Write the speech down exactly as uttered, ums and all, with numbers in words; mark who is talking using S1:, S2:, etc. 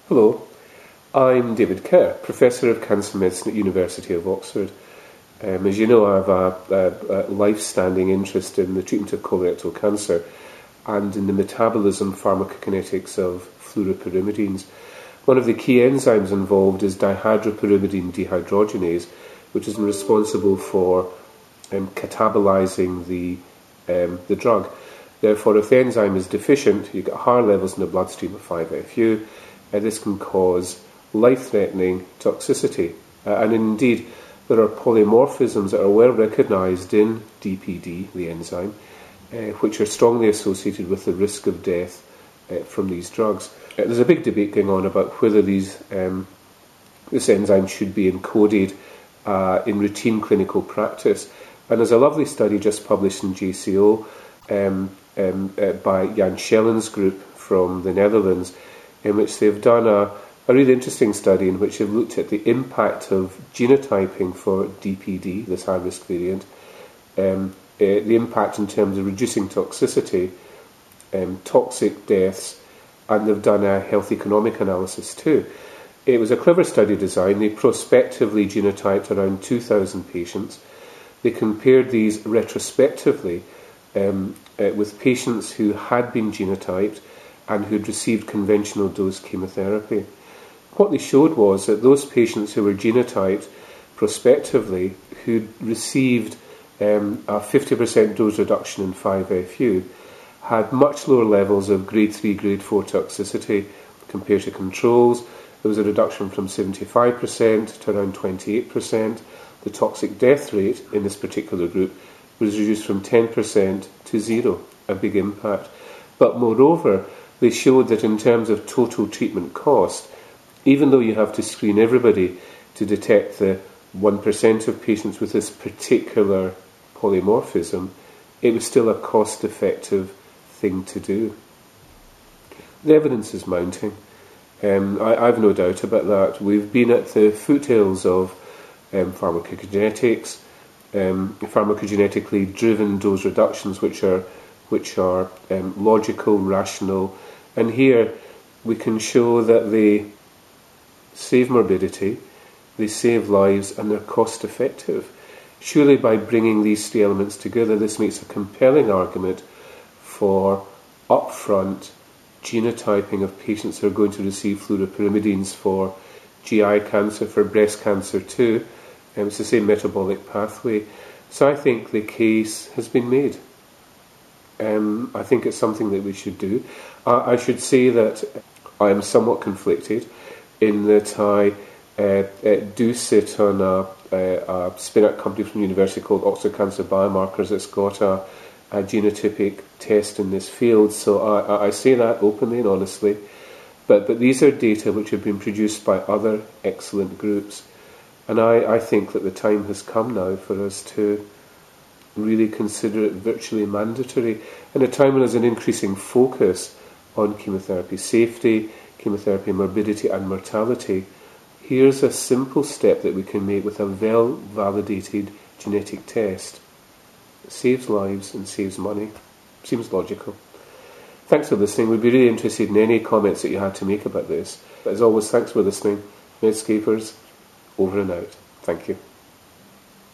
S1: Hello, I'm David Kerr, Professor of Cancer Medicine at University of Oxford. Um, as you know, I have a, a, a life-standing interest in the treatment of colorectal cancer and in the metabolism pharmacokinetics of fluoropyrimidines. One of the key enzymes involved is dihydropyrimidine dehydrogenase, which is responsible for um, catabolizing the, um, the drug. Therefore, if the enzyme is deficient, you get higher levels in the bloodstream of five F U, and this can cause life-threatening toxicity. Uh, and indeed, there are polymorphisms that are well recognised in D P D, the enzyme, uh, which are strongly associated with the risk of death uh, from these drugs. Uh, there's a big debate going on about whether these um, this enzyme should be encoded uh, in routine clinical practice. And there's a lovely study just published in J C O um, um, uh, by Jan Schellen's group from the Netherlands, in which they've done a, a really interesting study in which they've looked at the impact of genotyping for D P D, this high-risk variant, um, uh, the impact in terms of reducing toxicity, um, toxic deaths, and they've done a health economic analysis too. It was a clever study design. They prospectively genotyped around two thousand patients. They compared these retrospectively um, uh, with patients who had been genotyped and who'd received conventional dose chemotherapy. What they showed was that those patients who were genotyped prospectively, who'd received um, a fifty percent dose reduction in five F U, had much lower levels of grade three, grade four toxicity compared to controls. There was a reduction from seventy-five percent to around twenty-eight percent. The toxic death rate in this particular group was reduced from ten percent to zero, a big impact. But moreover, they showed that in terms of total treatment cost, even though you have to screen everybody to detect the one percent of patients with this particular polymorphism, it was still a cost-effective thing to do. The evidence is mounting. Um, I, I've no doubt about that. We've been at the foothills of um, pharmacogenetics, um, pharmacogenetically driven dose reductions, which are which are um, logical, rational, and here we can show that they save morbidity, they save lives, and they're cost effective. Surely by bringing these three elements together, this makes a compelling argument for upfront genotyping of patients who are going to receive fluoropyrimidines for G I cancer, for breast cancer too. Um, it's the same metabolic pathway. So I think the case has been made. Um, I think it's something that we should do. I, I should say that I am somewhat conflicted in that I uh, uh, do sit on a, a, a spin-out company from the university called Oxford Cancer Biomarkers that's got a, a genotypic test in this field. So I, I say that openly and honestly. But, but these are data which have been produced by other excellent groups. And I, I think that the time has come now for us to really consider it virtually mandatory in a time when there's an increasing focus on chemotherapy safety, chemotherapy morbidity and mortality. Here's a simple step that we can make with a well-validated genetic test. It saves lives and saves money. Seems logical. Thanks for listening. We'd be really interested in any comments that you had to make about this. But as always, thanks for listening. Medscapers, over and out. Thank you.